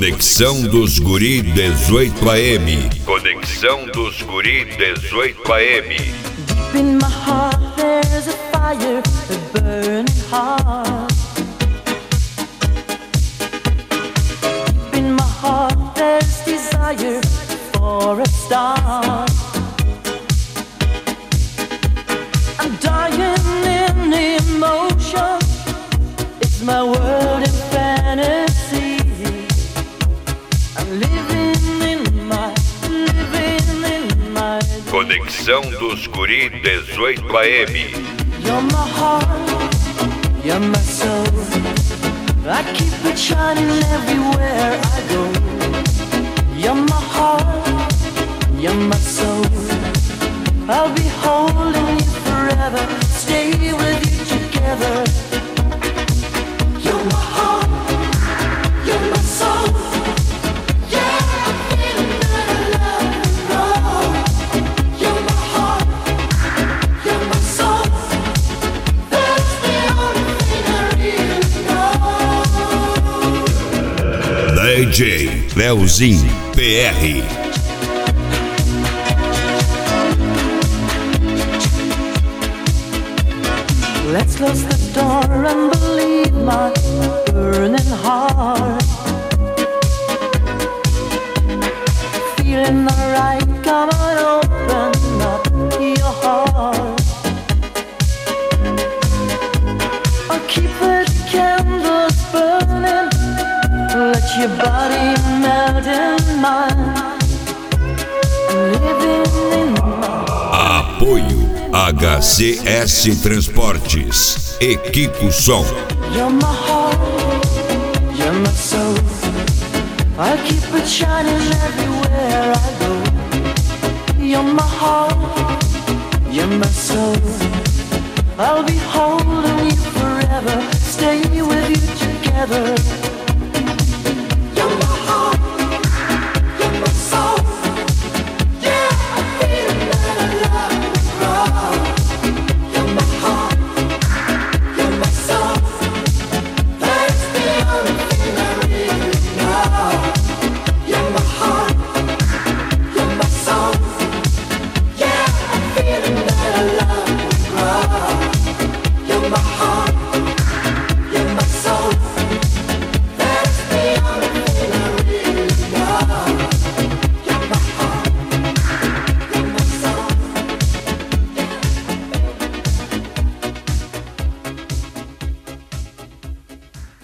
Conexão dos Guri 18 AM. Conexão dos Guri 18 AM. Deep in my heart there's a fire, a burning heart. Deep in my heart there's desire for a star. I'm dying in emotion. It's my world in fantasy. I'm living in my Conexão dos Guri 18 AM. You're my heart, you're my soul. I keep it shining everywhere I go. You're my heart, you're my soul. I'll be holding you forever, stay with you together. You're my heart, you're my soul. DJ Leozinho PR. Let's close the door and believe my burning heart. Feeling alright, come on, open up your heart. I'll keep the candles burning. Let your body melt in mine. I'm living in my... Apoio HCS Transportes. Equipo Som. You're my heart, you're my soul. I'll keep it shining everywhere I go. You're my heart, you're my soul. I'll be holding you forever, stay with you together.